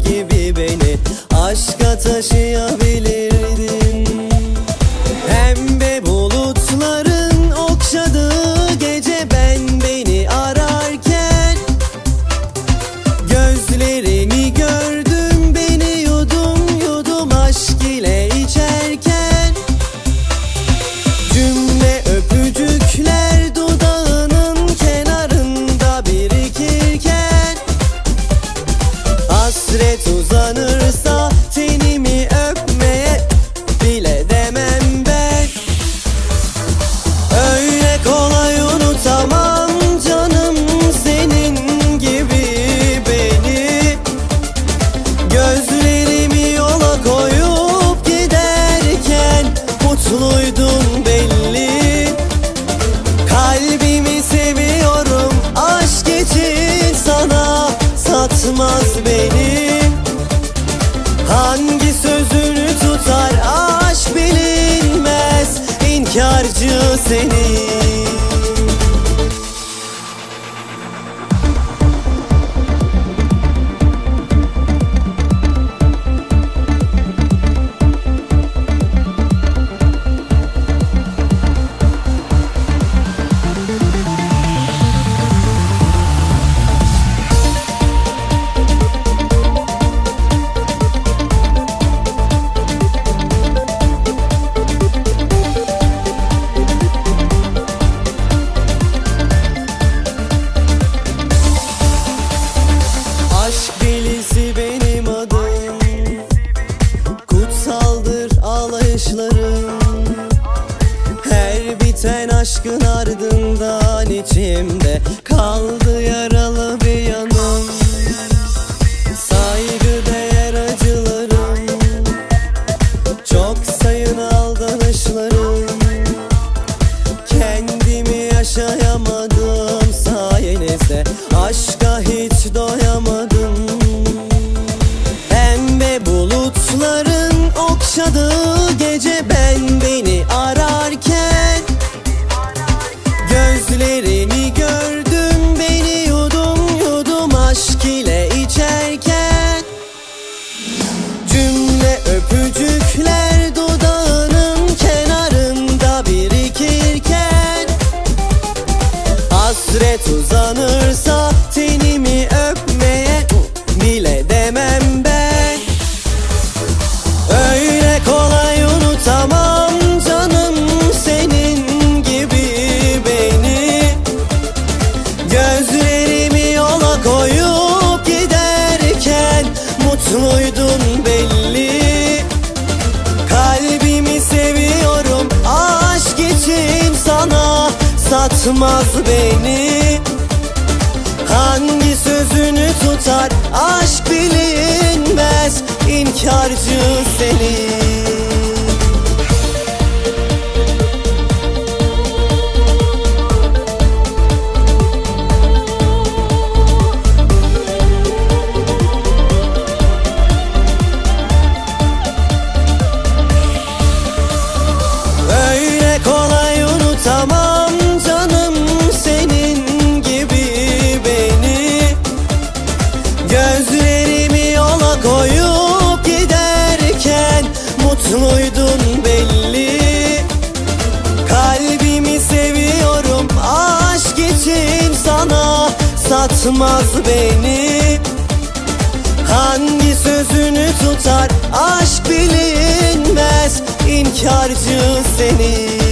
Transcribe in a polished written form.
gibi beni aşka taşıyabilirdin. Pembe bulutların okşadığı gece ben beni ararken gözlerini gördüm, beni yudum yudum aşk ile içerken. Cümle öpücükler dudağının kenarında birikirken, hasret uzanırsa tenimi öpmeye bile demem ben. Öyle kolay unutamam canım senin gibi beni. Gözlerimi yola koyup giderken mutluydun belli. Kalbimi seviyorum aşk için, sana satmaz beni. Hangi sözünü tutar aşk bilinmez, inkarcı seni. Aşk delisi benim adım, kutsaldır ağlayışlarım. Her biten aşkın ardından içimde kaldı yaralı bir yanım. Saygı değer acılarım, çok sayın aldanışlarım. Kendimi yaşayamadım sayenizde, aşka hiç doyamadım. Pembe bulutların okşadığı gece ben beni ararken gözlerini gördüm, beni yudum yudum aşk ile içerken. Cümle öpücükler dudağının kenarında birikirken, hasret uzanırsa tenimi öpmeye bile demem ben. Öyle kolay unutamam canım senin gibi beni. Gözlerimi yola koyup giderken mutluydun belli. Kalbimi seviyorum aşk için, sana satmaz beni. Hangi sözünü tutar aşk bilinmez, inkarcı seni. Öyle kolay unutamam canım senin gibi beni. Gözlerimi yola koyup giderken mutluydun belli. Kalbimi seviyorum aşk için, sana satmaz beni. Hangi sözünü tutar aşk bilinmez, inkarcı seni.